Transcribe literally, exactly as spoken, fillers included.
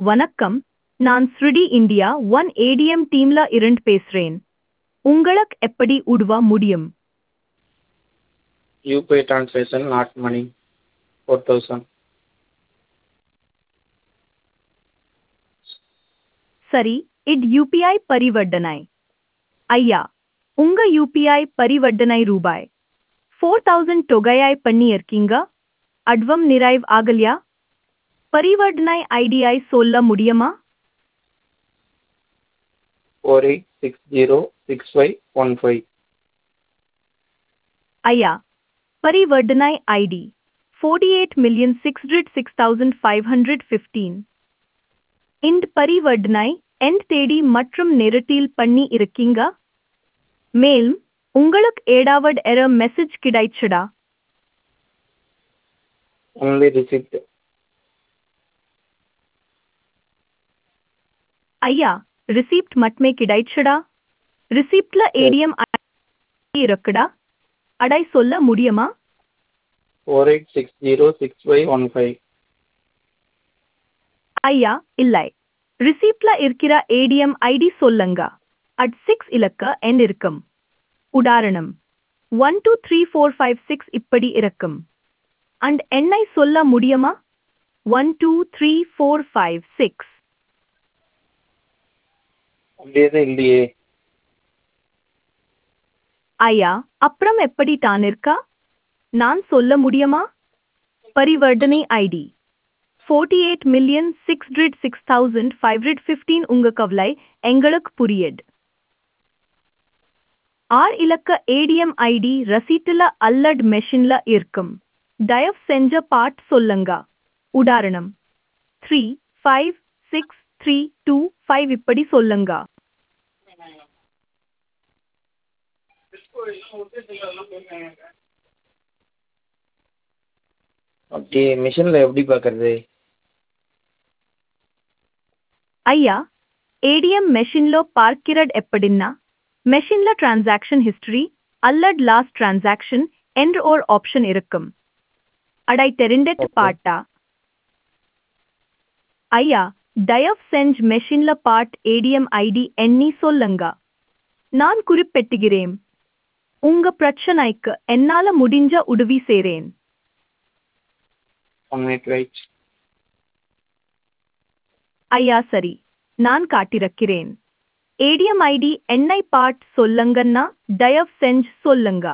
வணக்கம், நான் ஸ்ருடி India one ATM டீம்ல இருந்து பேசுறேன். உங்களுக்கு எப்படி உதவ முடியும்? U P I transaction, not money. four thousand. சரி, இது யூபிஐ பரிவர்த்தனை. ஐயா, உங்க யூபிஐ பரிவர்த்தனை ரூபாய் ஃபோர் தௌசண்ட் தொகையாய் பண்ணியிருக்கீங்க. அட்வம் நிறைவு ஆகலையா? பரிவர்த்தனை ஐடியை சொல்ல முடியுமா? four eight six zero six five one five. ஐயா, பரிவர்த்தனை ID forty eight million six hundred six thousand five hundred fifteen. இந்த பரிவர்த்தனை எந்த தேதி மற்றும் நேரத்தில் பண்ணி இருக்கீங்க? மேலும் உங்களுக்கு ஏதாவது எரர் மெசேஜ் கிடைச்சதா? Only receipt. ஐயா, ரிசிப்ட் மட்டுமே கிடைச்சதா? ரிசிப்ட்ல ஏடிஎம் இருக்குடா? அடை சொல்ல முடியுமா? four eight six zero six five one five. ஐயா, இல்லை. ரிசிப்ட்ல இருக்கிற ஏடிஎம் ஐடி சொல்லுங்க. அட் சிக்ஸ் இலக்க எண் இருக்கும். உதாரணம் one two three four five six இப்படி இருக்கும். அண்ட் எண்ணை சொல்ல முடியுமா? One two three four five six. அப்படியே தான் இல்லையே. ஐயா, அப்புறம் எப்படி தான் இருக்கா? நான் சொல்ல முடியுமா? பரிவர்த்தனை ID forty eight million six hundred six thousand five hundred fifteen. உங்க கவலை எங்களுக்கு புரியுது. ஆர் இலக்க ஏடிஎம் ஐடி ரசீட்டுல அல்லது மெஷின்ல இருக்கும். தயவு செஞ்ச பாட் சொல்லுங்க. உதாரணம் three five six three two five இப்படி சொல்லுங்க. அப்படியே மிஷினில் எப்படி பார்க்கறது? ஐயா, ஏடிஎம் மெஷின்లో பார்க்கிறது எப்படின்னா, மெஷின்ல டிரான்சாக்ஷன் ஹிஸ்டரி அல்லது லாஸ்ட் டிரான்சாக்ஷன் என்ற ஒரு ஆப்ஷன் இருக்கும். அடை தெரிந்துட்டு ஓகே. பாட்டா? ஐயா, தயவு செஞ்சு மெஷின்ல பாட் ஏடிஎம் ஐடி எண்ணி சொல்லுங்க. நான் குறிப்பிட்டுகிறேன். உங்க பிரச்சனைக்கு என்னால முடிஞ்ச உதவி செய்றேன். One minute wait. ஐயா, சரி, நான் காட்டிருக்கிறேன். ஏடிஎம் ஐடி எண்ணை பாட் சொல்லுங்கன்னா தயவு செஞ்சு சொல்லுங்க.